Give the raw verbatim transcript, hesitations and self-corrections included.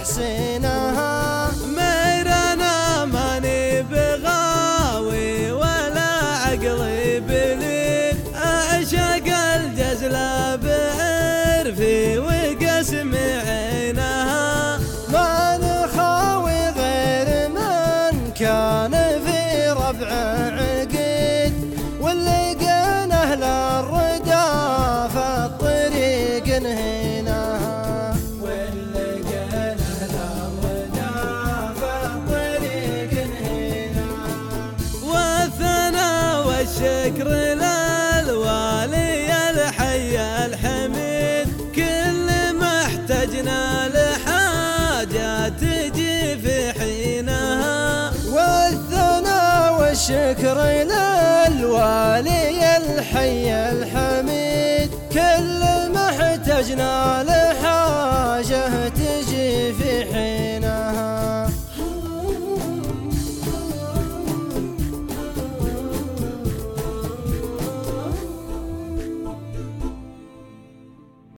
تحسينها. ميرنا ماني بغاوي ولا عقلي بليل، أعشق الجزلة بعرفي وقسم عينها. ما نخاوي غير من كان في ربع عقيد، واللي كان أهل الردى في الطريق نهيناها. واللي كان أهل الردى في الطريق نهيناها. والثناء والشكر للوالي الحي الحميد، كل ما احتجنا لحاجة تجي في حينها. والثناء والشكر للوالي الحي الحميد، كل ما احتجنا لحاجة